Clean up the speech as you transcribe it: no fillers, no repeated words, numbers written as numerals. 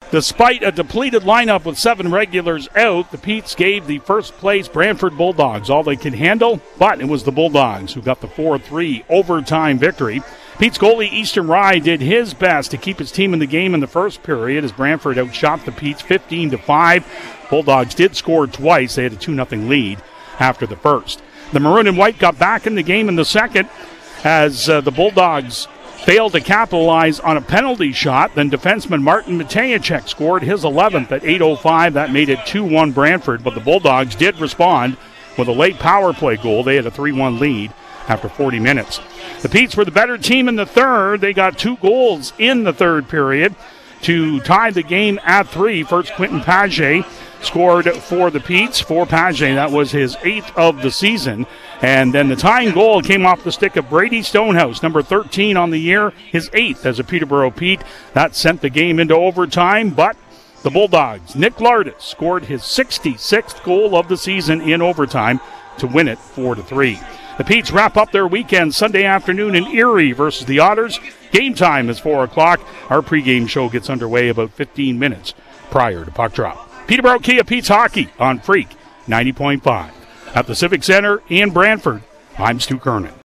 Despite a depleted lineup with 7 regulars out, the Petes gave the first-place Brantford Bulldogs all they could handle, but it was the Bulldogs who got the 4-3 overtime victory. Pete's goalie Easton Rye did his best to keep his team in the game in the first period as Brantford outshot the Petes 15-5. Bulldogs did score twice. They had a 2-0 lead after the first. The Maroon and White got back in the game in the second as the Bulldogs failed to capitalize on a penalty shot. Then defenseman Martin Matejacek scored his 11th at 8:05. That made it 2-1 Brantford, but the Bulldogs did respond with a late power play goal. They had a 3-1 lead after 40 minutes. The Petes were the better team in the third. They got 2 goals in the third period to tie the game at 3. First, Quentin Paget scored for the Petes. For Paget, that was his 8th of the season. And then the tying goal came off the stick of Brady Stonehouse, number 13 on the year, his 8th as a Peterborough Pete. That sent the game into overtime, but the Bulldogs, Nick Lardis, scored his 66th goal of the season in overtime to win it 4-3. The Petes wrap up their weekend Sunday afternoon in Erie versus the Otters. Game time is 4 o'clock. Our pregame show gets underway about 15 minutes prior to puck drop. Peterborough Kia Petes Hockey on Freak 90.5. At the Civic Center in Brantford, I'm Stu Kernan.